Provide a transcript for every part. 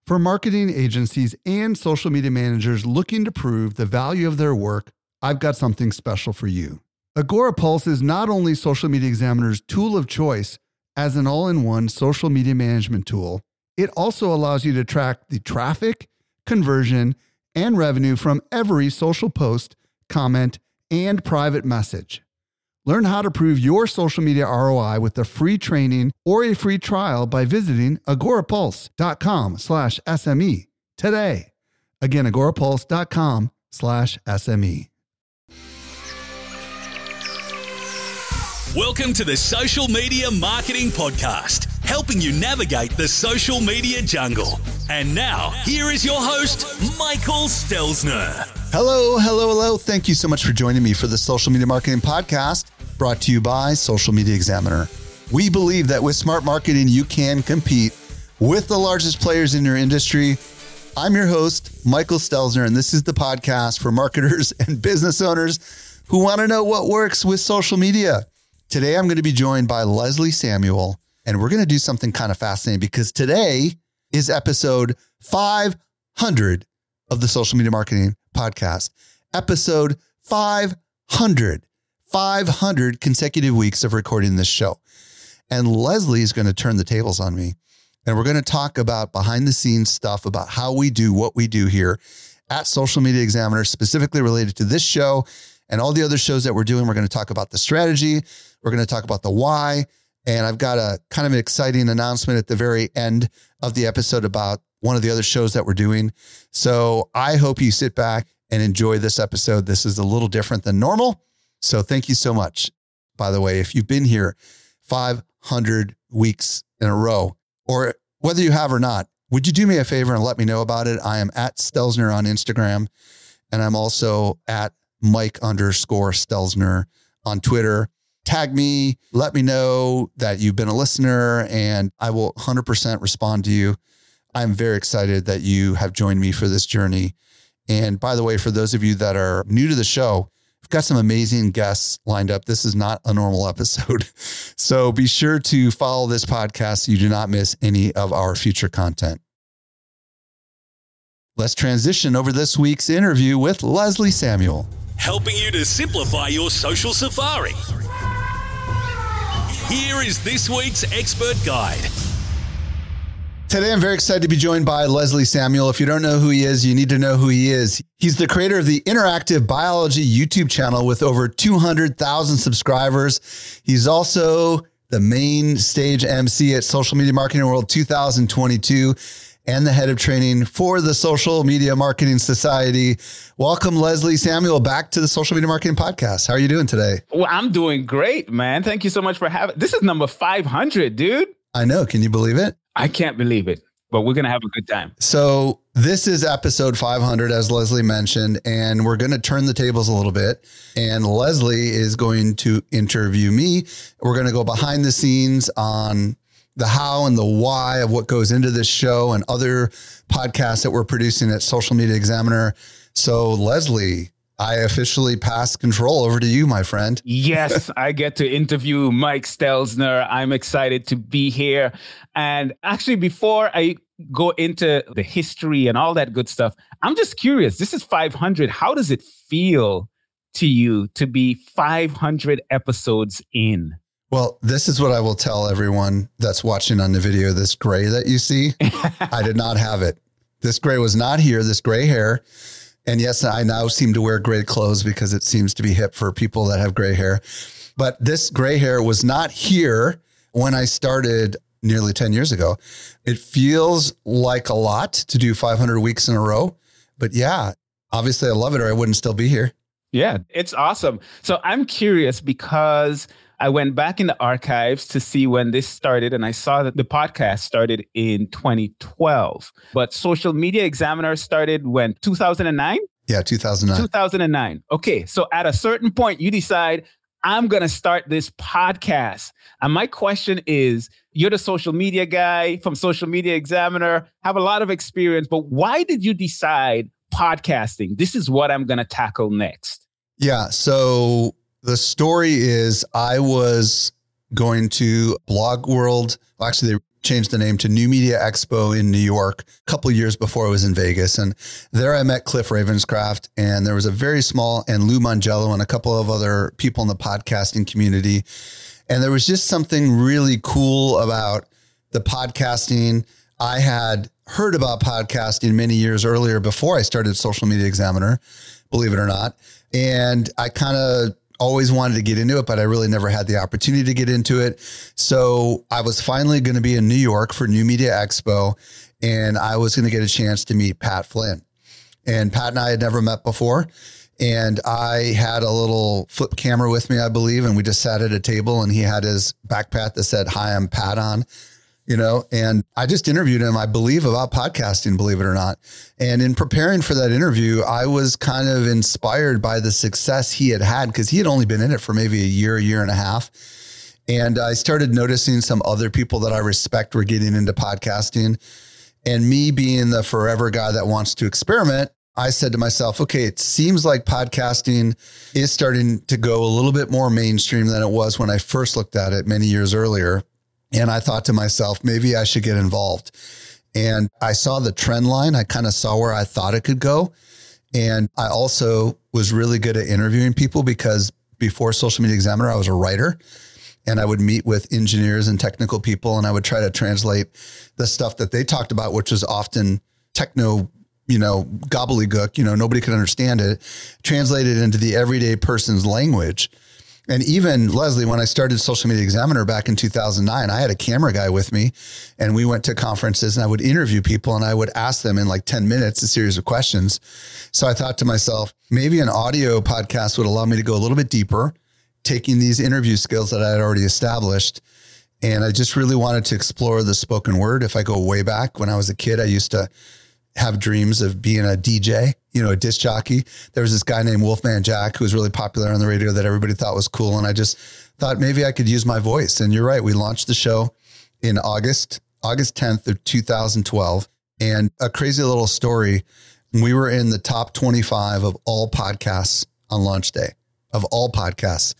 For marketing agencies and social media managers looking to prove the value of their work, I've got something special for you. Agorapulse is not only Social Media Examiner's tool of choice as an all-in-one social media management tool, it also allows you to track the traffic, conversion, and revenue from every social post, comment, and private message. Learn how to prove your social media ROI with a free training or a free trial by visiting agorapulse.com/SME today. Again, agorapulse.com/SME. Welcome to the Social Media Marketing Podcast, helping you navigate the social media jungle. And now, here is your host, Michael Stelzner. Hello. Thank you so much for joining me for the Social Media Marketing Podcast, brought to you by Social Media Examiner. We believe that with smart marketing, you can compete with the largest players in your industry. I'm your host, Michael Stelzner, and this is the podcast for marketers and business owners who want to know what works with social media. Today, I'm going to be joined by Leslie Samuel, and we're going to do something kind of fascinating because today is episode 500 of the Social Media Marketing Podcast. Episode 500. 500 consecutive weeks of recording this show. And Leslie is going to turn the tables on me. And we're going to talk about behind the scenes stuff about how we do what we do here at Social Media Examiner, specifically related to this show and all the other shows that we're doing. We're going to talk about the strategy. We're going to talk about the why. And I've got a kind of an exciting announcement at the very end of the episode about one of the other shows that we're doing. So I hope you sit back and enjoy this episode. This is a little different than normal. So thank you so much. By the way, if you've been here 500 weeks in a row, or whether you have or not, would you do me a favor and let me know about it? I am at Stelzner on Instagram, and I'm also at Mike_Stelzner on Twitter. Tag me, let me know that you've been a listener, and I will 100% respond to you. I'm very excited that you have joined me for this journey. And by the way, for those of you that are new to the show, we've got some amazing guests lined up. This is not a normal episode. So be sure to follow this podcast so you do not miss any of our future content. Let's transition over this week's interview with Leslie Samuel. Helping you to simplify your social safari. Here is this week's expert guide. Today, I'm very excited to be joined by Leslie Samuel. If you don't know who he is, you need to know who he is. He's the creator of the Interactive Biology YouTube channel with over 200,000 subscribers. He's also the main stage MC at Social Media Marketing World 2022 and the head of training for the Social Media Marketing Society. Welcome, Leslie Samuel, back to the Social Media Marketing Podcast. How are you doing today? Well, I'm doing great, man. Thank you so much for having. This is number 500, dude. I know. Can you believe it? I can't believe it, but we're going to have a good time. So this is episode 500, as Leslie mentioned, and we're going to turn the tables a little bit. And Leslie is going to interview me. We're going to go behind the scenes on the how and the why of what goes into this show and other podcasts that we're producing at Social Media Examiner. So Leslie, I officially pass control over to you, my friend. Yes, I get to interview Mike Stelzner. I'm excited to be here. And actually, before I go into the history and all that good stuff, I'm just curious. This is 500. How does it feel to you to be 500 episodes in? Well, this is what I will tell everyone that's watching on the video. This gray that you see, I did not have it. This gray was not here, this gray hair. And yes, I now seem to wear gray clothes because it seems to be hip for people that have gray hair. But this gray hair was not here when I started nearly 10 years ago. It feels like a lot to do 500 weeks in a row. But yeah, obviously I love it or I wouldn't still be here. Yeah, it's awesome. So I'm curious because I went back in the archives to see when this started, and I saw that the podcast started in 2012. But Social Media Examiner started when? 2009? Yeah, 2009. 2009. Okay, so at a certain point, you decide, I'm going to start this podcast. And my question is, you're the social media guy from Social Media Examiner, have a lot of experience, but why did you decide podcasting? This is what I'm going to tackle next. Yeah, so the story is I was going to Blog World. Well, actually, changed the name to New Media Expo in New York a couple of years before I was in Vegas. And there I met Cliff Ravenscraft, and there was a very small, and Lou Mangello and a couple of other people in the podcasting community. And there was just something really cool about the podcasting. I had heard about podcasting many years earlier before I started Social Media Examiner, believe it or not. And I kind of always wanted to get into it, but I really never had the opportunity to get into it. So I was finally going to be in New York for New Media Expo, and I was going to get a chance to meet Pat Flynn. And Pat and I had never met before. And I had a little flip camera with me, I believe, and we just sat at a table, and he had his backpack that said, "Hi, I'm Pat" on, and I just interviewed him, I believe, about podcasting, believe it or not. And in preparing for that interview, I was kind of inspired by the success he had because he had only been in it for maybe a year and a half. And I started noticing some other people that I respect were getting into podcasting. And me being the forever guy that wants to experiment, I said to myself, okay, it seems like podcasting is starting to go a little bit more mainstream than it was when I first looked at it many years earlier. And I thought to myself, maybe I should get involved. And I saw the trend line. I kind of saw where I thought it could go. And I also was really good at interviewing people because before Social Media Examiner, I was a writer, and I would meet with engineers and technical people, and I would try to translate the stuff that they talked about, which was often techno, gobbledygook, nobody could understand it, translate it into the everyday person's language. And even Leslie, when I started Social Media Examiner back in 2009, I had a camera guy with me, and we went to conferences, and I would interview people, and I would ask them in like 10 minutes a series of questions. So I thought to myself, maybe an audio podcast would allow me to go a little bit deeper, taking these interview skills that I had already established. And I just really wanted to explore the spoken word. If I go way back, when I was a kid, I used to have dreams of being a DJ, a disc jockey. There was this guy named Wolfman Jack who was really popular on the radio that everybody thought was cool. And I just thought maybe I could use my voice. And you're right. We launched the show in August 10th of 2012. And a crazy little story. We were in the top 25 of all podcasts on launch day, of all podcasts.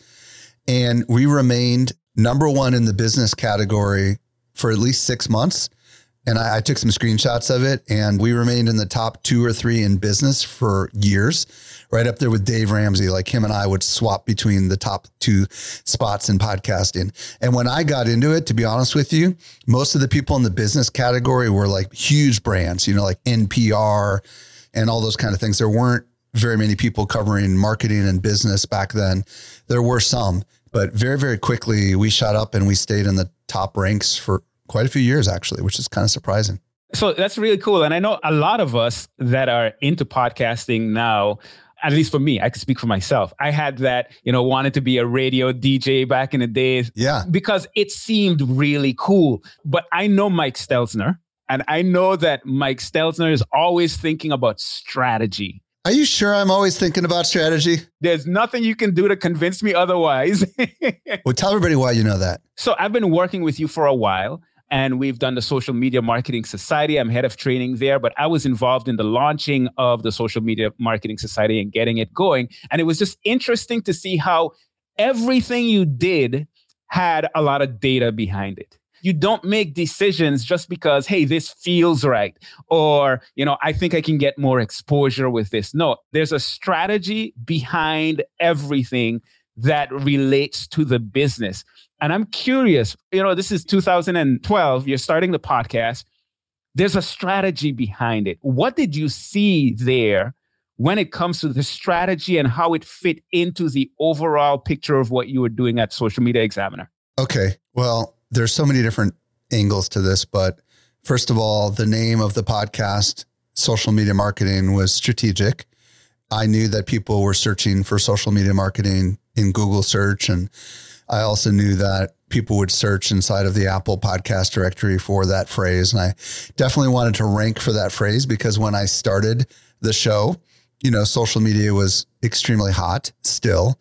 And we remained number one in the business category for at least 6 months. And I took some screenshots of it, and we remained in the top 2 or 3 in business for years, right up there with Dave Ramsey. Like him and I would swap between the top 2 spots in podcasting. And when I got into it, to be honest with you, most of the people in the business category were like huge brands, like NPR and all those kind of things. There weren't very many people covering marketing and business back then. There were some, but very, very quickly we shot up and we stayed in the top ranks for quite a few years, actually, which is kind of surprising. So that's really cool. And I know a lot of us that are into podcasting now, at least for me, I can speak for myself. I had that, wanted to be a radio DJ back in the days. Yeah. Because it seemed really cool. But I know Mike Stelzner, and I know that Mike Stelzner is always thinking about strategy. Are you sure I'm always thinking about strategy? There's nothing you can do to convince me otherwise. Well, tell everybody why you know that. So I've been working with you for a while, and we've done the Social Media Marketing Society. I'm head of training there, but I was involved in the launching of the Social Media Marketing Society and getting it going. And it was just interesting to see how everything you did had a lot of data behind it. You don't make decisions just because, hey, this feels right. Or, I think I can get more exposure with this. No, there's a strategy behind everything that relates to the business. And I'm curious, this is 2012. You're starting the podcast. There's a strategy behind it. What did you see there when it comes to the strategy and how it fit into the overall picture of what you were doing at Social Media Examiner? Okay. Well, there's so many different angles to this, but first of all, the name of the podcast, Social Media Marketing, was strategic. I knew that people were searching for social media marketing in Google search. And I also knew that people would search inside of the Apple podcast directory for that phrase. And I definitely wanted to rank for that phrase because when I started the show, social media was extremely hot still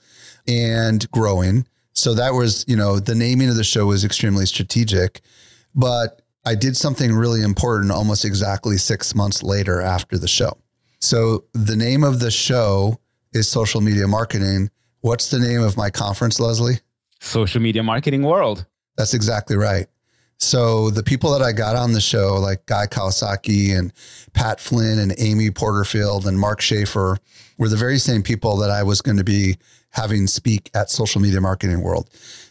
and growing. So that was, the naming of the show was extremely strategic, but I did something really important almost exactly 6 months later after the show. So the name of the show is Social Media Marketing. What's the name of my conference, Leslie? Social Media Marketing World. That's exactly right. So the people that I got on the show, like Guy Kawasaki and Pat Flynn and Amy Porterfield and Mark Schaefer, were the very same people that I was going to be having speak at Social Media Marketing World.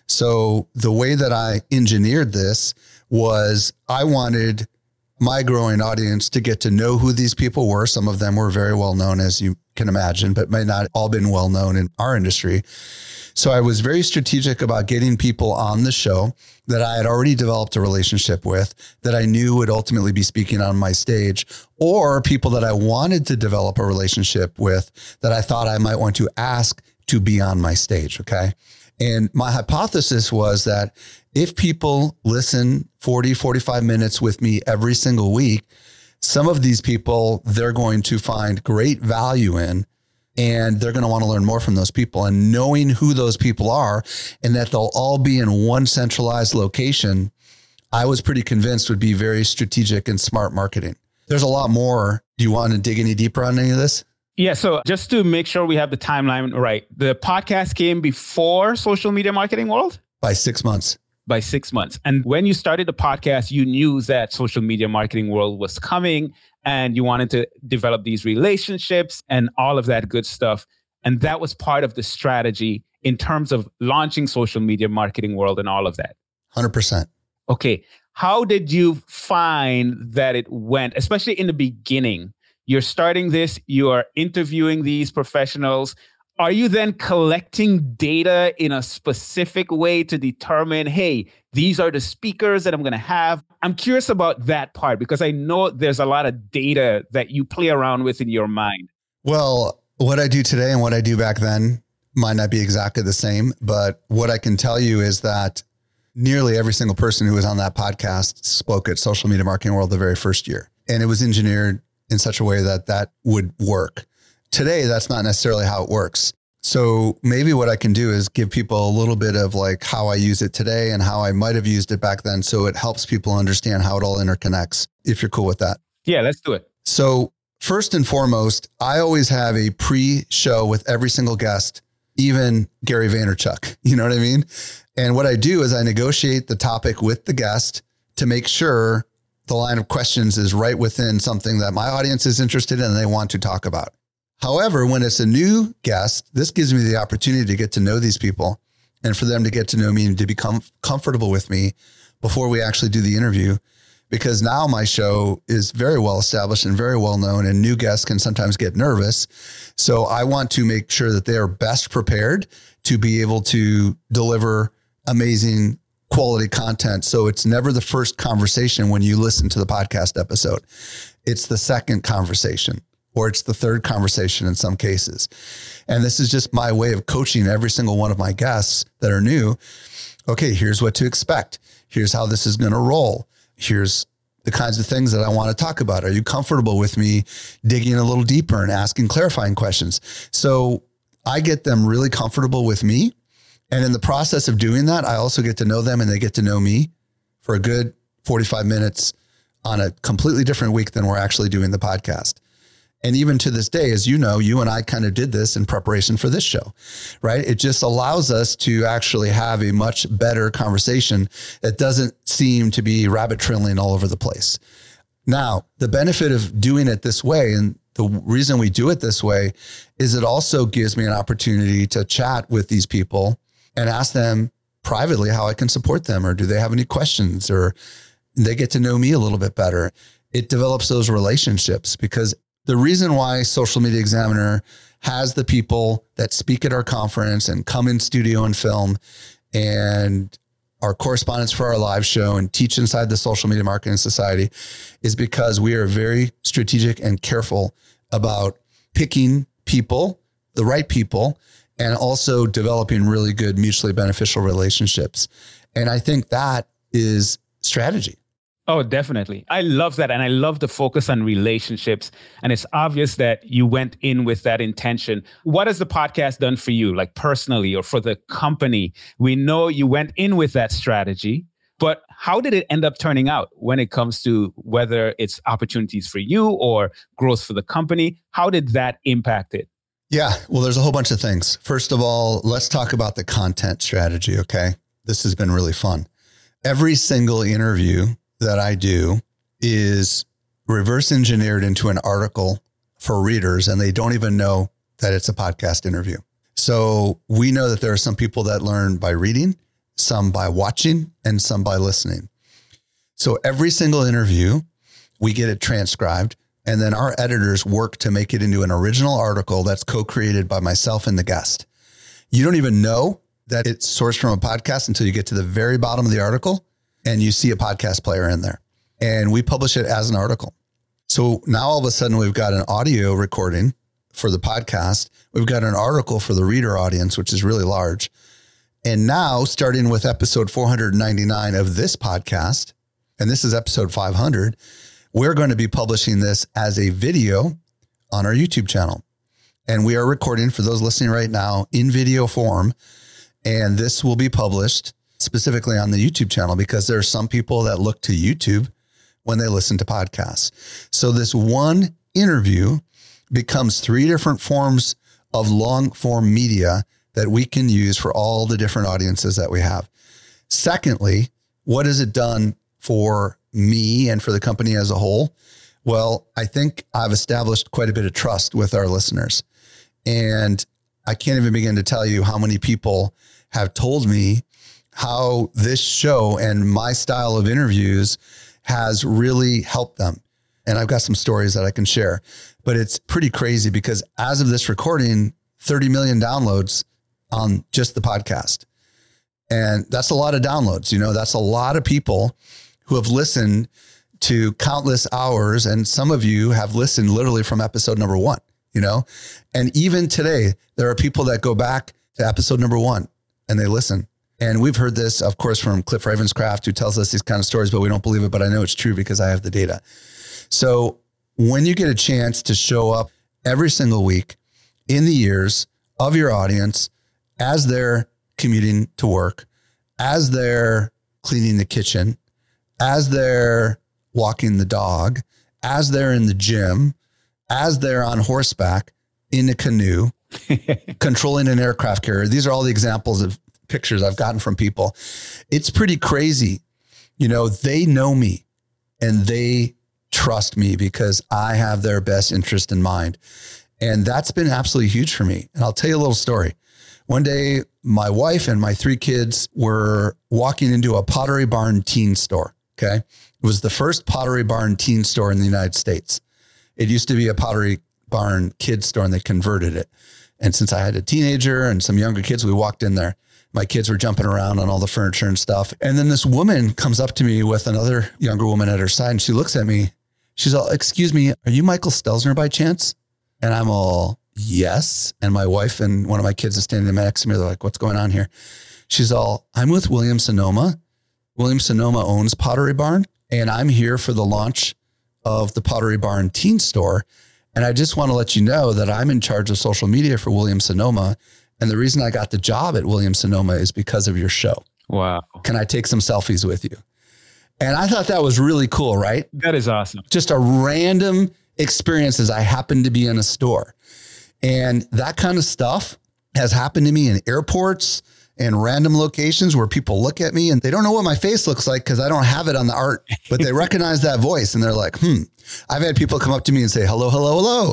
So the way that I engineered this was I wanted my growing audience to get to know who these people were. Some of them were very well known, as you can imagine, but may not all been well known in our industry. So I was very strategic about getting people on the show that I had already developed a relationship with, that I knew would ultimately be speaking on my stage, or people that I wanted to develop a relationship with that I thought I might want to ask to be on my stage. Okay. And my hypothesis was that if people listen 40, 45 minutes with me every single week, some of these people they're going to find great value in, and they're going to want to learn more from those people. And knowing who those people are and that they'll all be in one centralized location, I was pretty convinced would be very strategic and smart marketing. There's a lot more. Do you want to dig any deeper on any of this? Yeah. So just to make sure we have the timeline right, the podcast came before Social Media Marketing World? By 6 months. By 6 months. And when you started the podcast, you knew that Social Media Marketing World was coming and you wanted to develop these relationships and all of that good stuff. And that was part of the strategy in terms of launching Social Media Marketing World and all of that. 100%. Okay. How did you find that it went, especially in the beginning? You're starting this, you are interviewing these professionals. Are you then collecting data in a specific way to determine, hey, these are the speakers that I'm going to have? I'm curious about that part because I know there's a lot of data that you play around with in your mind. Well, what I do today and what I do back then might not be exactly the same, but what I can tell you is that nearly every single person who was on that podcast spoke at Social Media Marketing World the very first year. And it was engineered in such a way that that would work. Today, that's not necessarily how it works. So maybe what I can do is give people a little bit of like how I use it today and how I might have used it back then. So it helps people understand how it all interconnects, if you're cool with that. Yeah, let's do it. So first and foremost, I always have a pre-show with every single guest, even Gary Vaynerchuk. You know what I mean? And what I do is I negotiate the topic with the guest to make sure the line of questions is right within something that my audience is interested in and they want to talk about. However, when it's a new guest, this gives me the opportunity to get to know these people and for them to get to know me and to become comfortable with me before we actually do the interview. Because now my show is very well established and very well known, and new guests can sometimes get nervous. So I want to make sure that they are best prepared to be able to deliver amazing quality content. So it's never the first conversation when you listen to the podcast episode. It's the second conversation, or it's the third conversation in some cases. And this is just my way of coaching every single one of my guests that are new. Okay, here's what to expect. Here's how this is going to roll. Here's the kinds of things that I want to talk about. Are you comfortable with me digging a little deeper and asking clarifying questions? So I get them really comfortable with me. And in the process of doing that, I also get to know them and they get to know me for a good 45 minutes on a completely different week than we're actually doing the podcast. And even to this day, as you know, you and I kind of did this in preparation for this show, right? It just allows us to actually have a much better conversation that doesn't seem to be rabbit trailing all over the place. Now, the benefit of doing it this way, and the reason we do it this way, is it also gives me an opportunity to chat with these people and ask them privately how I can support them, or do they have any questions, or they get to know me a little bit better. It develops those relationships, because the reason why Social Media Examiner has the people that speak at our conference and come in studio and film and our correspondents for our live show and teach inside the Social Media Marketing Society is because we are very strategic and careful about picking people, the right people, and also developing really good mutually beneficial relationships. And I think that is strategy. Oh, definitely. I love that. And I love the focus on relationships. And it's obvious that you went in with that intention. What has the podcast done for you, like personally or for the company? We know you went in with that strategy, but how did it end up turning out when it comes to whether it's opportunities for you or growth for the company? How did that impact it? Yeah, well, there's a whole bunch of things. First of all, let's talk about the content strategy, okay? This has been really fun. Every single interview that I do is reverse engineered into an article for readers, and they don't even know that it's a podcast interview. So we know that there are some people that learn by reading, some by watching, and some by listening. So every single interview, we get it transcribed, and then our editors work to make it into an original article that's co-created by myself and the guest. You don't even know that it's sourced from a podcast until you get to the very bottom of the article and you see a podcast player in there. And we publish it as an article. So now all of a sudden we've got an audio recording for the podcast. We've got an article for the reader audience, which is really large. And now, starting with episode 499 of this podcast, and this is episode 500, we're going to be publishing this as a video on our YouTube channel. And we are recording, for those listening right now, in video form. And this will be published specifically on the YouTube channel because there are some people that look to YouTube when they listen to podcasts. So this one interview becomes 3 different forms of long form media that we can use for all the different audiences that we have. Secondly, what has it done for me and for the company as a whole? Well, I think I've established quite a bit of trust with our listeners. And I can't even begin to tell you how many people have told me how this show and my style of interviews has really helped them. And I've got some stories that I can share, but it's pretty crazy because as of this recording, 30 million downloads on just the podcast. And that's a lot of downloads. That's a lot of people who have listened to countless hours. And some of you have listened literally from episode number 1, and even today, there are people that go back to episode number 1 and they listen. And we've heard this, of course, from Cliff Ravenscraft, who tells us these kind of stories, but we don't believe it. But I know it's true because I have the data. So when you get a chance to show up every single week in the ears of your audience, as they're commuting to work, as they're cleaning the kitchen, as they're walking the dog, as they're in the gym, as they're on horseback, in a canoe, controlling an aircraft carrier. These are all the examples of pictures I've gotten from people. It's pretty crazy. They know me and they trust me because I have their best interest in mind. And that's been absolutely huge for me. And I'll tell you a little story. One day, my wife and my 3 kids were walking into a Pottery Barn teen store. Okay. It was the first Pottery Barn teen store in the United States. It used to be a Pottery Barn kids store and they converted it. And since I had a teenager and some younger kids, we walked in there. My kids were jumping around on all the furniture and stuff. And then this woman comes up to me with another younger woman at her side. And she looks at me. She's all, "Excuse me, are you Michael Stelzner by chance?" And I'm all, "Yes." And my wife and one of my kids is standing next to me. They're like, "What's going on here?" She's all, "I'm with Williams-Sonoma. Williams-Sonoma owns Pottery Barn. And I'm here for the launch of the Pottery Barn teen store. And I just want to let you know that I'm in charge of social media for Williams-Sonoma. And the reason I got the job at Williams-Sonoma is because of your show. Wow. Can I take some selfies with you?" And I thought that was really cool, right? That is awesome. Just a random experience as I happened to be in a store. And that kind of stuff has happened to me in airports and random locations where people look at me and they don't know what my face looks like because I don't have it on the art, but they recognize that voice and they're like, I've had people come up to me and say, "Hello, hello,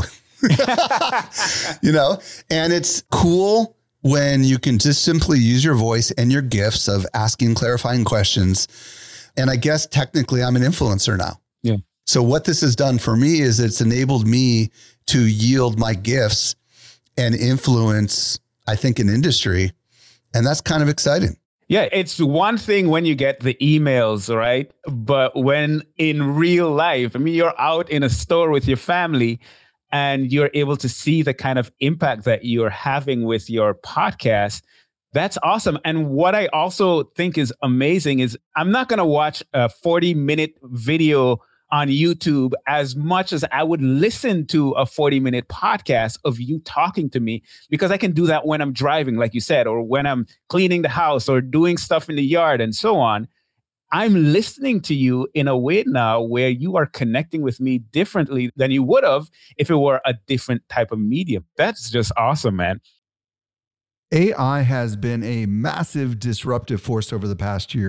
hello." And it's cool when you can just simply use your voice and your gifts of asking clarifying questions. And I guess technically I'm an influencer now. Yeah. So what this has done for me is it's enabled me to yield my gifts and influence, I think, an industry. And that's kind of exciting. Yeah, it's one thing when you get the emails, right? But when in real life, you're out in a store with your family and you're able to see the kind of impact that you're having with your podcast, that's awesome. And what I also think is amazing is I'm not going to watch a 40-minute video on YouTube as much as I would listen to a 40-minute podcast of you talking to me, because I can do that when I'm driving, like you said, or when I'm cleaning the house or doing stuff in the yard and so on. I'm listening to you in a way now where you are connecting with me differently than you would have if it were a different type of medium. That's just awesome, man. AI has been a massive disruptive force over the past year.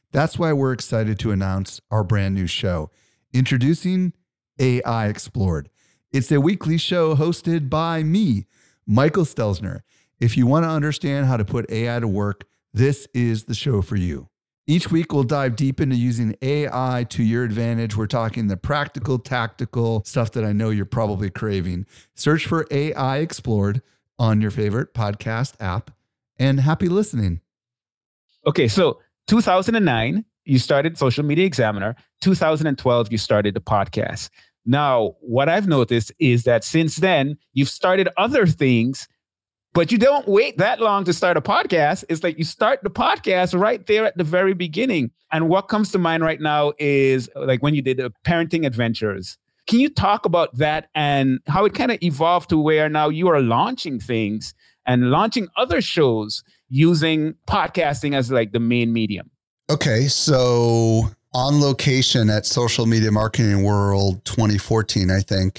That's why we're excited to announce our brand new show, introducing AI Explored. It's a weekly show hosted by me, Michael Stelzner. If you want to understand how to put AI to work, this is the show for you. Each week, we'll dive deep into using AI to your advantage. We're talking the practical, tactical stuff that I know you're probably craving. Search for AI Explored on your favorite podcast app, and happy listening. Okay, so 2009, you started Social Media Examiner. 2012, you started the podcast. Now, what I've noticed is that since then, you've started other things, but you don't wait that long to start a podcast. It's like you start the podcast right there at the very beginning. And what comes to mind right now is like when you did the Parenting Adventures. Can you talk about that and how it kind of evolved to where now you are launching things and launching other shows using podcasting as like the main medium? Okay, so On Location at Social Media Marketing World 2014, I think,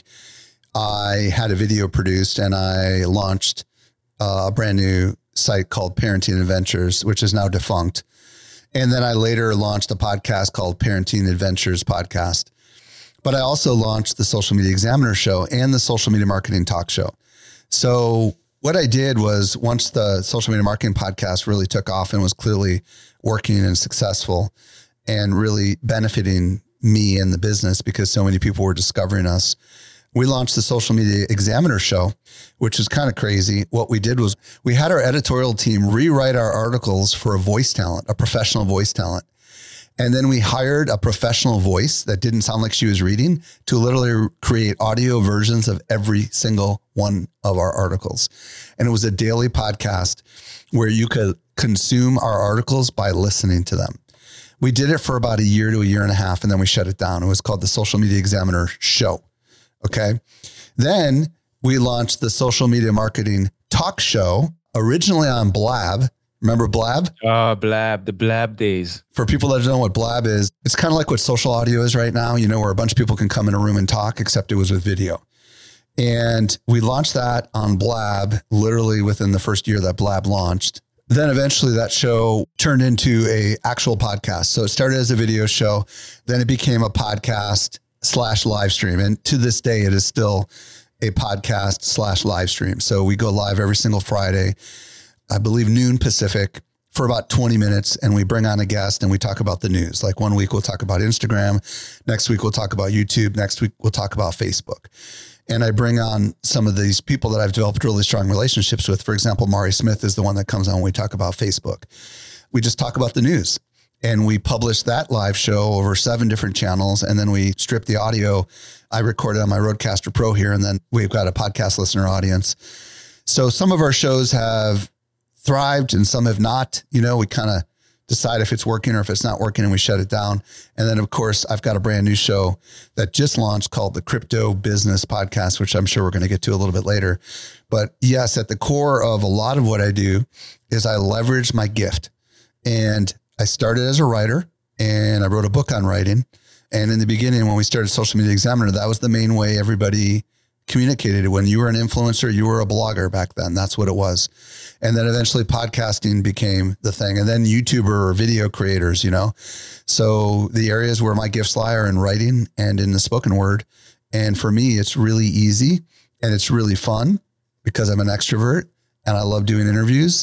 I had a video produced and I launched a brand new site called Parenting Adventures, which is now defunct. And then I later launched a podcast called Parenting Adventures Podcast. But I also launched the Social Media Examiner show and the Social Media Marketing Talk Show. So what I did was once the Social Media Marketing Podcast really took off and was clearly working and successful and really benefiting me and the business because so many people were discovering us, we launched the Social Media Examiner show, which is kind of crazy. What we did was we had our editorial team rewrite our articles for a voice talent, a professional voice talent. And then we hired a professional voice that didn't sound like she was reading to literally create audio versions of every single one of our articles. And it was a daily podcast where you could consume our articles by listening to them. We did it for about a year to a year and a half, and then we shut it down. It was called the Social Media Examiner show. Okay. Then we launched the Social Media Marketing Talk Show, originally on Blab. Remember Blab? Blab, the Blab days. For people that don't know what Blab is, it's kind of like what social audio is right now, you know, where a bunch of people can come in a room and talk, except it was with video. And we launched that on Blab literally within the first year that Blab launched. Then eventually that show turned into a actual podcast. So it started as a video show. Then it became a podcast / live stream. And to this day, it is still a podcast / live stream. So we go live every single Friday, I believe noon Pacific, for about 20 minutes. And we bring on a guest and we talk about the news. Like one week we'll talk about Instagram. Next week we'll talk about YouTube. Next week we'll talk about Facebook. And I bring on some of these people that I've developed really strong relationships with. For example, Mari Smith is the one that comes on when we talk about Facebook. We just talk about the news. And we published that live show over 7 different channels. And then we stripped the audio. I recorded on my Rodecaster Pro here. And then we've got a podcast listener audience. So some of our shows have thrived and some have not. You know, we kind of decide if it's working or if it's not working and we shut it down. And then, of course, I've got a brand new show that just launched called the Crypto Business Podcast, which I'm sure we're going to get to a little bit later. But yes, at the core of a lot of what I do is I leverage my gift. And I started as a writer and I wrote a book on writing. And in the beginning, when we started Social Media Examiner, that was the main way everybody communicated. When you were an influencer, you were a blogger back then. That's what it was. And then eventually podcasting became the thing. And then YouTuber or video creators, you know. So the areas where my gifts lie are in writing and in the spoken word. And for me, it's really easy and it's really fun because I'm an extrovert and I love doing interviews.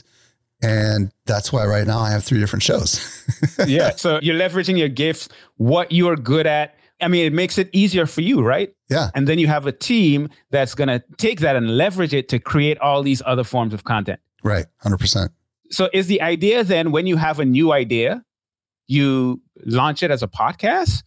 And that's why right now I have 3 different shows. Yeah. So you're leveraging your gifts, what you're good at. I mean, it makes it easier for you, right? Yeah. And then you have a team that's going to take that and leverage it to create all these other forms of content. Right. 100%. So is the idea then when you have a new idea, you launch it as a podcast?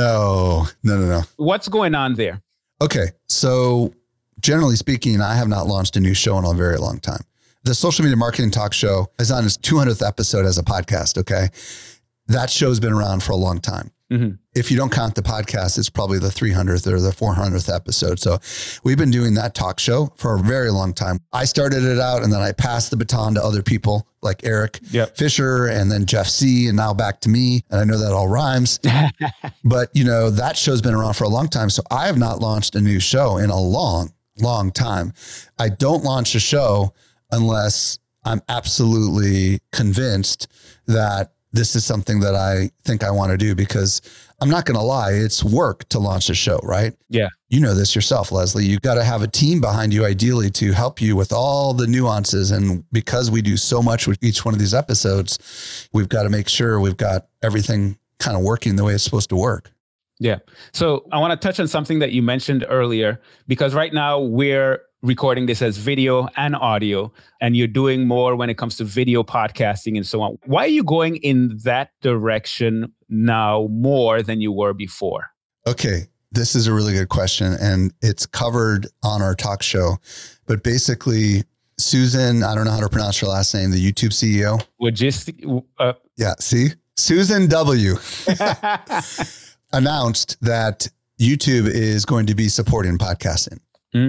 No. What's going on there? Okay. So generally speaking, I have not launched a new show in a very long time. The Social Media Marketing Talk Show is on its 200th episode as a podcast. Okay. That show's been around for a long time. Mm-hmm. If you don't count the podcast, it's probably the 300th or the 400th episode. So we've been doing that talk show for a very long time. I started it out and then I passed the baton to other people like Eric Fisher and then Jeff C. and now back to me. And I know that all rhymes, but you know, that show's been around for a long time. So I have not launched a new show in a long time. I don't launch a show unless I'm absolutely convinced that this is something that I think I want to do, because I'm not going to lie, it's work to launch a show, right? Yeah. You know this yourself, Leslie. You got to have a team behind you, ideally, to help you with all the nuances. And because we do so much with each one of these episodes, we've got to make sure we've got everything kind of working the way it's supposed to work. Yeah. So I want to touch on something that you mentioned earlier, because right now we're recording this as video and audio, and you're doing more when it comes to video podcasting and so on. Why are you going in that direction now more than you were before? Okay. This is a really good question, and it's covered on our talk show. But basically, Susan, I don't know how to pronounce her last name, the YouTube CEO. Yeah, see? Susan W. announced that YouTube is going to be supporting podcasting.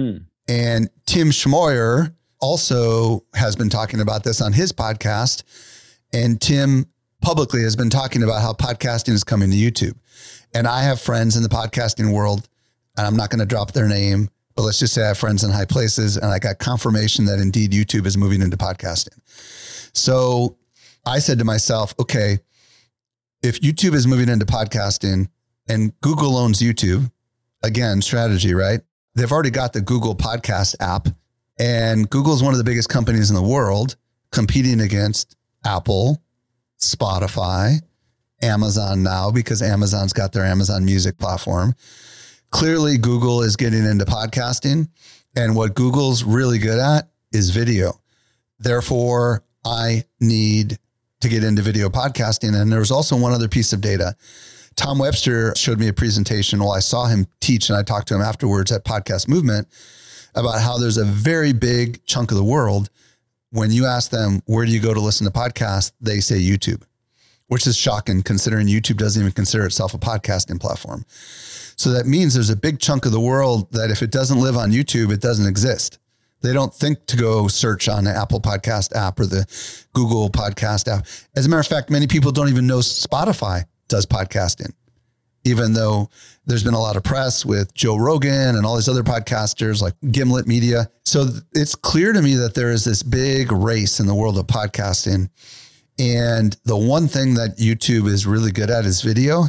And Tim Schmoyer also has been talking about this on his podcast. And Tim publicly has been talking about how podcasting is coming to YouTube. And I have friends in the podcasting world, and I'm not going to drop their name, but let's just say I have friends in high places, and I got confirmation that indeed YouTube is moving into podcasting. So I said to myself, okay, if YouTube is moving into podcasting and Google owns YouTube, again, strategy, right? They've already got the Google Podcast app, and Google is one of the biggest companies in the world, competing against Apple, Spotify, Amazon now, because Amazon's got their Amazon Music platform. Clearly, Google is getting into podcasting, and what Google's really good at is video. Therefore, I need to get into video podcasting. And there was also one other piece of data. Tom Webster showed me a presentation while I saw him teach, and I talked to him afterwards at Podcast Movement about how there's a very big chunk of the world. When you ask them, where do you go to listen to podcasts? They say YouTube, which is shocking considering YouTube doesn't even consider itself a podcasting platform. So that means there's a big chunk of the world that if it doesn't live on YouTube, it doesn't exist. They don't think to go search on the Apple Podcast app or the Google Podcast app. As a matter of fact, many people don't even know Spotify does podcasting, even though there's been a lot of press with Joe Rogan and all these other podcasters like Gimlet Media. So it's clear to me that there is this big race in the world of podcasting. And the one thing that YouTube is really good at is video.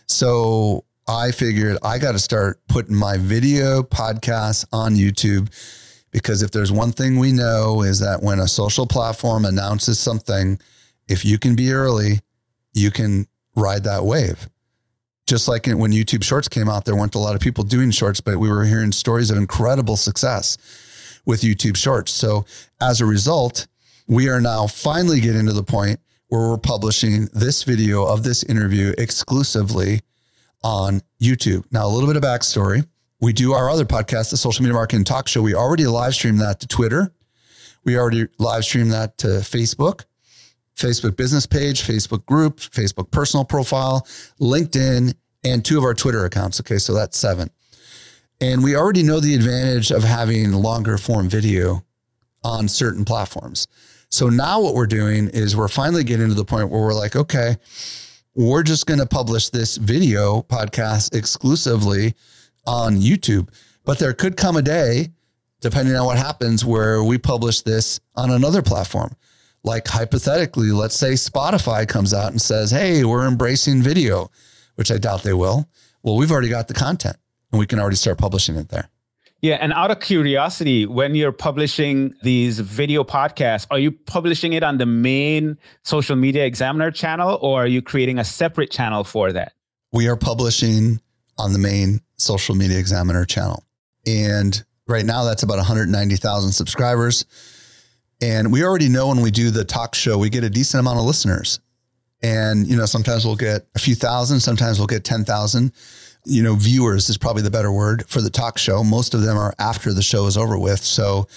So I figured I got to start putting my video podcasts on YouTube, because if there's one thing we know is that when a social platform announces something, if you can be early, you can ride that wave. Just like when YouTube Shorts came out, there weren't a lot of people doing shorts, but we were hearing stories of incredible success with YouTube Shorts. So as a result, we are now finally getting to the point where we're publishing this video of this interview exclusively on YouTube. Now, a little bit of backstory. We do our other podcast, the Social Media Marketing Talk Show. We already live streamed that to Twitter. We already live streamed that to Facebook business page, Facebook group, Facebook personal profile, LinkedIn, and 2 of our Twitter accounts. Okay, so that's 7. And we already know the advantage of having longer form video on certain platforms. So now what we're doing is we're finally getting to the point where we're like, okay, we're just going to publish this video podcast exclusively on YouTube. But there could come a day, depending on what happens, where we publish this on another platform. Like hypothetically, let's say Spotify comes out and says, hey, we're embracing video, which I doubt they will. Well, we've already got the content and we can already start publishing it there. Yeah. And out of curiosity, when you're publishing these video podcasts, are you publishing it on the main Social Media Examiner channel, or are you creating a separate channel for that? We are publishing on the main Social Media Examiner channel. And right now that's about 190,000 subscribers. And we already know when we do the talk show, we get a decent amount of listeners. And, sometimes we'll get a few thousand, sometimes we'll get 10,000, viewers is probably the better word for the talk show. Most of them are after the show is over with. So,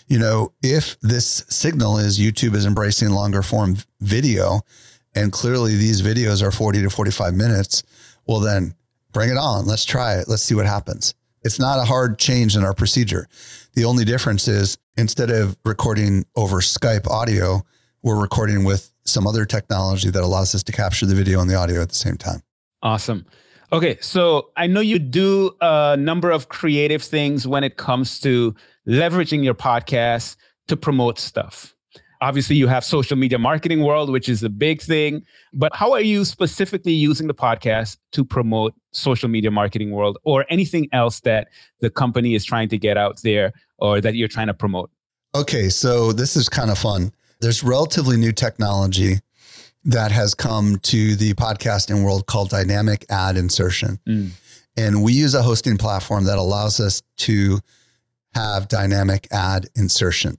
if this signal is YouTube is embracing longer form video, and clearly these videos are 40 to 45 minutes, well, then bring it on. Let's try it. Let's see what happens. It's not a hard change in our procedure. The only difference is instead of recording over Skype audio, we're recording with some other technology that allows us to capture the video and the audio at the same time. Awesome. Okay. So I know you do a number of creative things when it comes to leveraging your podcast to promote stuff. Obviously, you have social media marketing world, which is a big thing. But how are you specifically using the podcast to promote social media marketing world or anything else that the company is trying to get out there or that you're trying to promote? Okay, so this is kind of fun. There's relatively new technology that has come to the podcasting world called dynamic ad insertion. And we use a hosting platform that allows us to have dynamic ad insertion.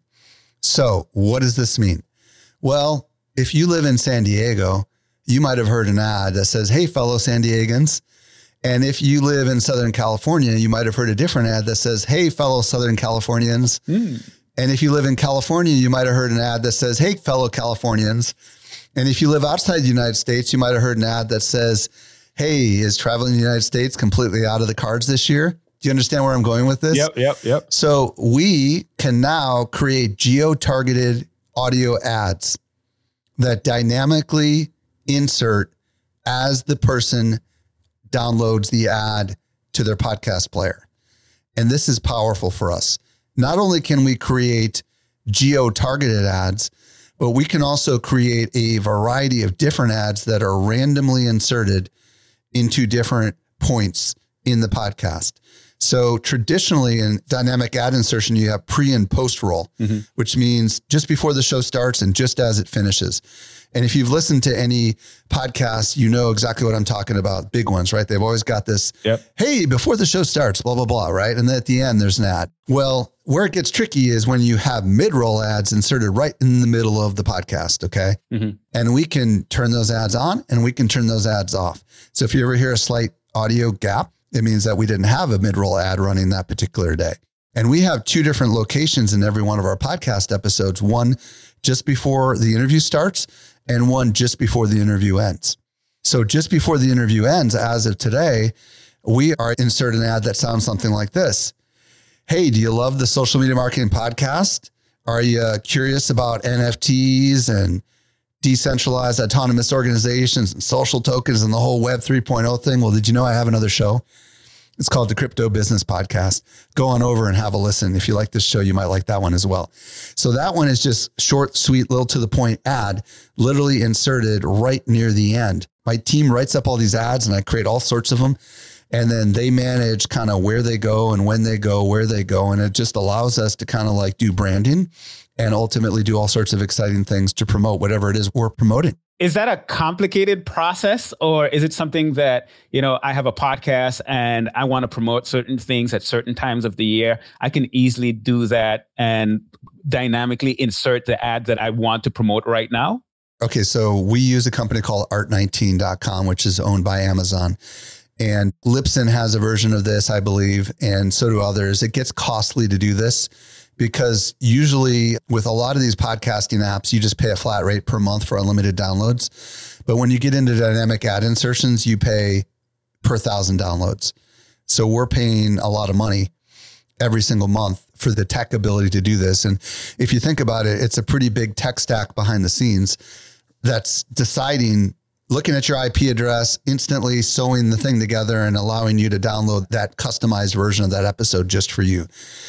So what does this mean? Well, if you live in San Diego, you might have heard an ad that says, "Hey, fellow San Diegans." And if you live in Southern California, you might have heard a different ad that says, "Hey, fellow Southern Californians." And if you live in California, you might have heard an ad that says, "Hey, fellow Californians." And if you live outside the United States, you might have heard an ad that says, "Hey, is traveling in the United States completely out of the cards this year?" Do you understand where I'm going with this? Yep. So we can now create geo-targeted audio ads that dynamically insert as the person downloads the ad to their podcast player. And this is powerful for us. Not only can we create geo-targeted ads, but we can also create a variety of different ads that are randomly inserted into different points in the podcast. So traditionally in dynamic ad insertion, you have pre and post roll, which means just before the show starts and just as it finishes. And if you've listened to any podcast, you know exactly what I'm talking about. Big ones, right? They've always got this, "Hey, before the show starts, blah, blah, blah," right? And then at the end, there's an ad. Well, where it gets tricky is when you have mid-roll ads inserted right in the middle of the podcast, okay? And we can turn those ads on and we can turn those ads off. So if you ever hear a slight audio gap, it means that we didn't have a mid-roll ad running that particular day. And we have two different locations in every one of our podcast episodes, one just before the interview starts and one just before the interview ends. So just before the interview ends, as of today, we are inserting an ad that sounds something like this. "Hey, do you love the Social Media Marketing Podcast? Are you curious about NFTs and decentralized autonomous organizations and social tokens and the whole Web 3.0 thing? Well, did you know I have another show? It's called the Crypto Business Podcast. Go on over and have a listen. If you like this show, you might like that one as well." So that one is just short, sweet, little to the point ad, literally inserted right near the end. My team writes up all these ads and I create all sorts of them. And then they manage kind of where they go and when they go, where they go. And it just allows us to kind of like do branding and ultimately do all sorts of exciting things to promote whatever it is we're promoting. Is that a complicated process, or is it something that, I have a podcast and I want to promote certain things at certain times of the year? I can easily do that and dynamically insert the ad that I want to promote right now? Okay, so we use a company called art19.com, which is owned by Amazon. And Libsyn has a version of this, I believe, and so do others. It gets costly to do this because usually with a lot of these podcasting apps, you just pay a flat rate per month for unlimited downloads. But when you get into dynamic ad insertions, you pay per 1,000 downloads. So we're paying a lot of money every single month for the tech ability to do this. And if you think about it, it's a pretty big tech stack behind the scenes that's deciding, looking at your IP address, instantly sewing the thing together and allowing you to download that customized version of that episode just for you.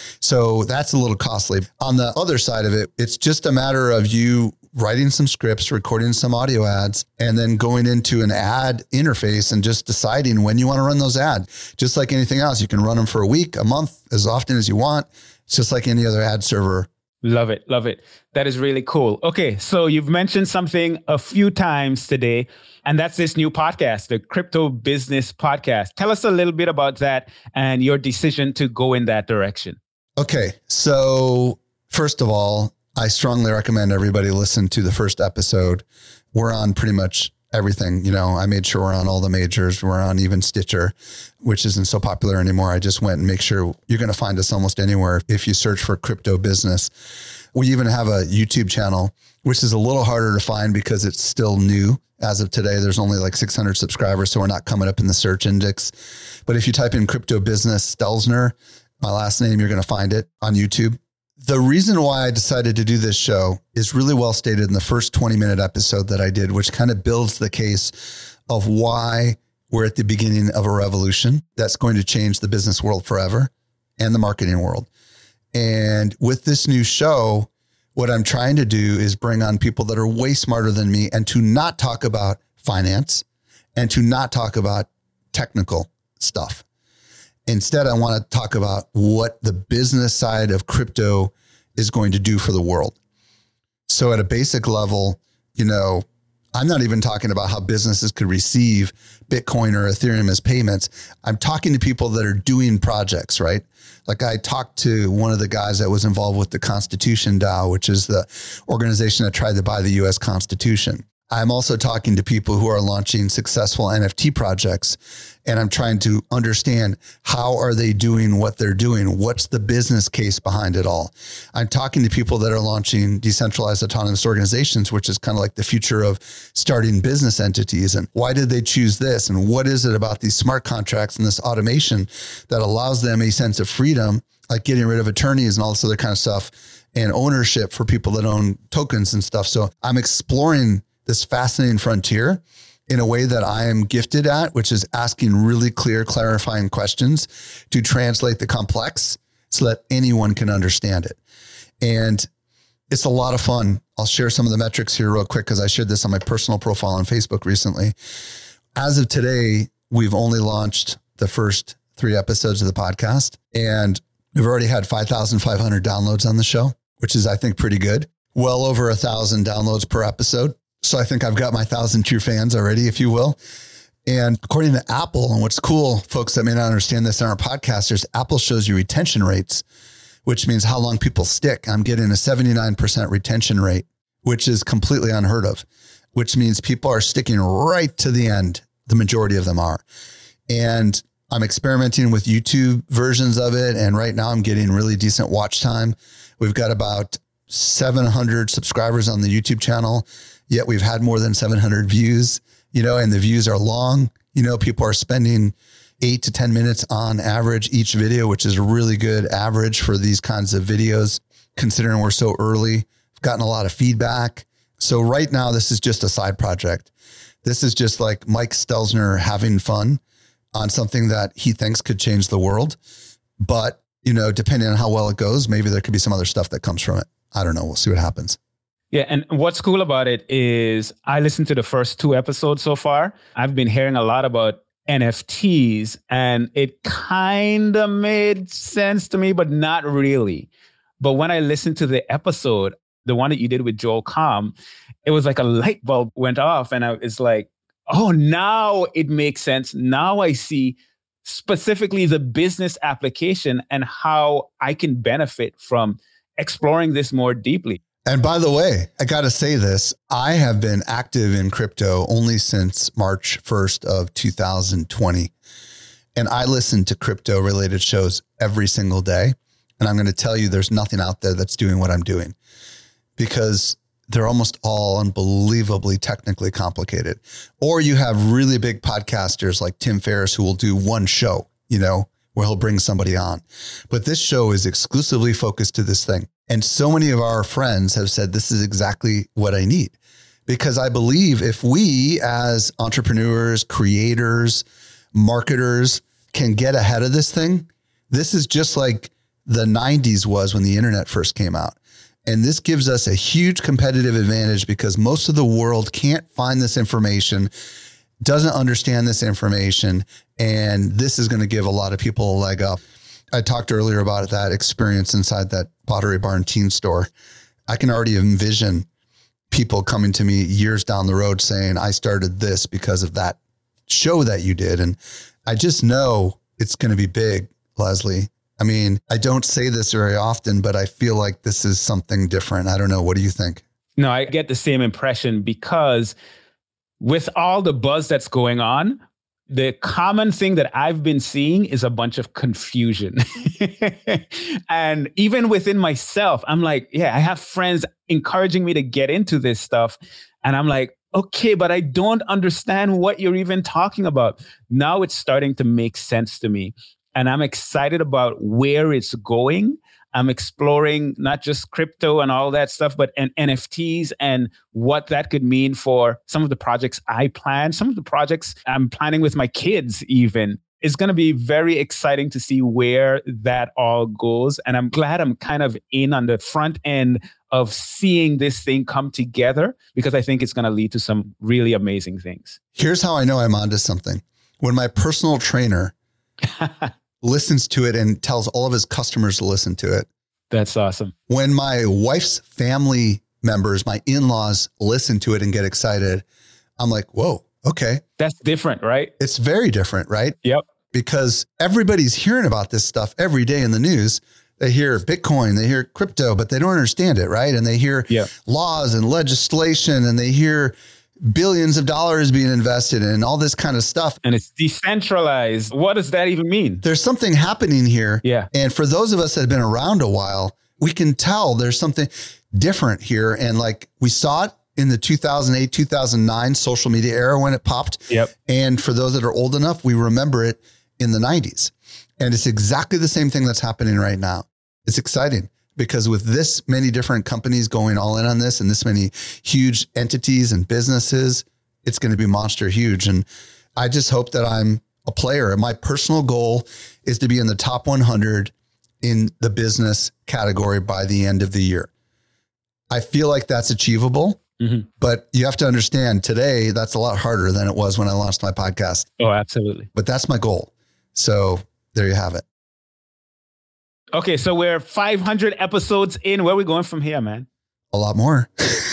So that's a little costly. On the other side of it, it's just a matter of you writing some scripts, recording some audio ads, and then going into an ad interface and just deciding when you want to run those ads. Just like anything else, you can run them for a week, a month, as often as you want. It's just like any other ad server. Love it. Love it. That is really cool. Okay. So you've mentioned something a few times today, and that's this new podcast, the Crypto Business Podcast. Tell us a little bit about that and your decision to go in that direction. Okay. So first of all, I strongly recommend everybody listen to the first episode. We're on pretty much everything. I made sure we're on all the majors. We're on even Stitcher, which isn't so popular anymore. I just went and make sure you're going to find us almost anywhere if you search for Crypto Business. We even have a YouTube channel, which is a little harder to find because it's still new. As of today, there's only like 600 subscribers, so we're not coming up in the search index. But if you type in Crypto Business Stelzner, my last name, you're going to find it on YouTube. The reason why I decided to do this show is really well stated in the first 20-minute episode that I did, which kind of builds the case of why we're at the beginning of a revolution that's going to change the business world forever and the marketing world. And with this new show, What I'm trying to do is bring on people that are way smarter than me and to not talk about finance and to not talk about technical stuff. Instead, I want to talk about what the business side of crypto is going to do for the world. So at a basic level, I'm not even talking about how businesses could receive Bitcoin or Ethereum as payments. I'm talking to people that are doing projects, right? Like I talked to one of the guys that was involved with the Constitution DAO, which is the organization that tried to buy the US Constitution. I'm also talking to people who are launching successful NFT projects, and I'm trying to understand how are they doing what they're doing? What's the business case behind it all? I'm talking to people that are launching decentralized autonomous organizations, which is kind of like the future of starting business entities. And why did they choose this? And what is it about these smart contracts and this automation that allows them a sense of freedom, like getting rid of attorneys and all this other kind of stuff, and ownership for people that own tokens and stuff. So I'm exploring this fascinating frontier in a way that I am gifted at, which is asking really clear, clarifying questions to translate the complex so that anyone can understand it. And it's a lot of fun. I'll share some of the metrics here real quick because I shared this on my personal profile on Facebook recently. As of today, we've only launched the first 3 episodes of the podcast, and we've already had 5,500 downloads on the show, which is, I think, pretty good. Well over 1,000 downloads per episode. So I think I've got my 1,000 true fans already, if you will. And according to Apple, and what's cool, folks that may not understand this in our podcasters, Apple shows you retention rates, which means how long people stick. I'm getting a 79% retention rate, which is completely unheard of, which means people are sticking right to the end. The majority of them are. And I'm experimenting with YouTube versions of it. And right now I'm getting really decent watch time. We've got about 700 subscribers on the YouTube channel. Yet we've had more than 700 views, and the views are long. People are spending 8 to 10 minutes on average each video, which is a really good average for these kinds of videos, considering we're so early. I've gotten a lot of feedback. So right now, this is just a side project. This is just like Mike Stelzner having fun on something that he thinks could change the world. But, depending on how well it goes, maybe there could be some other stuff that comes from it. I don't know. We'll see what happens. Yeah. And what's cool about it is I listened to the first 2 episodes so far. I've been hearing a lot about NFTs, and it kind of made sense to me, but not really. But when I listened to the episode, the one that you did with Joel Comm, it was like a light bulb went off, and it's like, oh, now it makes sense. Now I see specifically the business application and how I can benefit from exploring this more deeply. And by the way, I got to say this, I have been active in crypto only since March 1st of 2020. And I listen to crypto related shows every single day. And I'm going to tell you, there's nothing out there that's doing what I'm doing because they're almost all unbelievably technically complicated. Or you have really big podcasters like Tim Ferriss who will do one show, where he'll bring somebody on. But this show is exclusively focused to this thing. And so many of our friends have said, this is exactly what I need. Because I believe if we as entrepreneurs, creators, marketers can get ahead of this thing, this is just like the 90s was when the internet first came out. And this gives us a huge competitive advantage because most of the world can't find this information, doesn't understand this information, and this is going to give a lot of people a leg up. I talked earlier about that experience inside that Pottery Barn teen store. I can already envision people coming to me years down the road saying, I started this because of that show that you did. And I just know it's going to be big, Leslie. I mean, I don't say this very often, but I feel like this is something different. I don't know. What do you think? No, I get the same impression because with all the buzz that's going on, the common thing that I've been seeing is a bunch of confusion. And even within myself, I'm like, yeah, I have friends encouraging me to get into this stuff. And I'm like, okay, but I don't understand what you're even talking about. Now it's starting to make sense to me. And I'm excited about where it's going. I'm exploring not just crypto and all that stuff, but NFTs and what that could mean for some of the projects I plan, some of the projects I'm planning with my kids even. It's going to be very exciting to see where that all goes. And I'm glad I'm kind of in on the front end of seeing this thing come together, because I think it's going to lead to some really amazing things. Here's how I know I'm onto something. When my personal trainer listens to it and tells all of his customers to listen to it. That's awesome. When my wife's family members, my in-laws, listen to it and get excited, I'm like, whoa, okay. That's different, right? It's very different, right? Yep. Because everybody's hearing about this stuff every day in the news. They hear Bitcoin, they hear crypto, but they don't understand it, right? And they hear laws and legislation, and they hear billions of dollars being invested in all this kind of stuff. And it's decentralized. What does that even mean? There's something happening here. Yeah. And for those of us that have been around a while, we can tell there's something different here. And like we saw it in the 2008, 2009 social media era when it popped. Yep. And for those that are old enough, we remember it in the 90s. And it's exactly the same thing that's happening right now. It's exciting because with this many different companies going all in on this and this many huge entities and businesses, it's going to be monster huge. And I just hope that I'm a player. And my personal goal is to be in the top 100 in the business category by the end of the year. I feel like that's achievable, but you have to understand today, that's a lot harder than it was when I launched my podcast. Oh, absolutely. But that's my goal. So there you have it. Okay, so we're 500 episodes in. Where are we going from here, man? A lot more.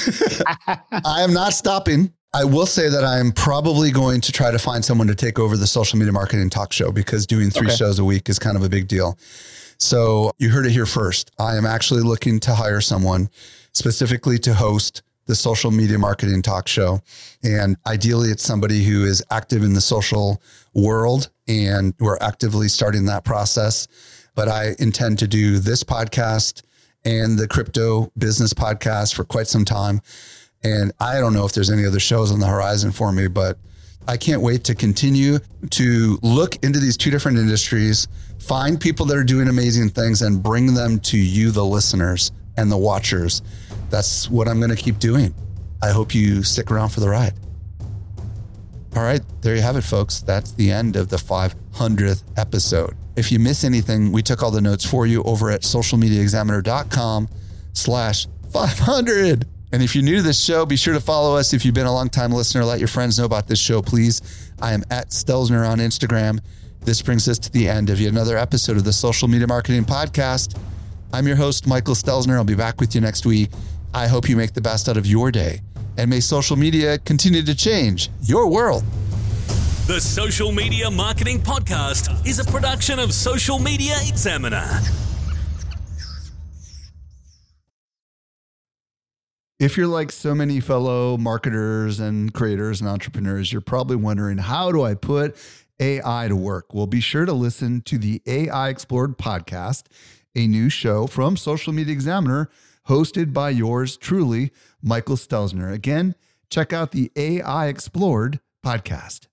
I am not stopping. I will say that I'm probably going to try to find someone to take over the social media marketing talk show, because doing 3 shows a week is kind of a big deal. So you heard it here first. I am actually looking to hire someone specifically to host the social media marketing talk show. And ideally it's somebody who is active in the social world, and we're actively starting that process. But I intend to do this podcast and the crypto business podcast for quite some time. And I don't know if there's any other shows on the horizon for me, but I can't wait to continue to look into these 2 different industries, find people that are doing amazing things, and bring them to you, the listeners and the watchers. That's what I'm going to keep doing. I hope you stick around for the ride. All right, there you have it, folks. That's the end of the 500th episode. If you miss anything, we took all the notes for you over at socialmediaexaminer.com/500. And if you're new to this show, be sure to follow us. If you've been a long-time listener, let your friends know about this show, please. I am at Stelzner on Instagram. This brings us to the end of yet another episode of the Social Media Marketing Podcast. I'm your host, Michael Stelzner. I'll be back with you next week. I hope you make the best out of your day. And may social media continue to change your world. The Social Media Marketing Podcast is a production of Social Media Examiner. If you're like so many fellow marketers and creators and entrepreneurs, you're probably wondering, how do I put AI to work? Well, be sure to listen to the AI Explored podcast, a new show from Social Media Examiner, hosted by yours truly, Michael Stelzner. Again, check out the AI Explored podcast.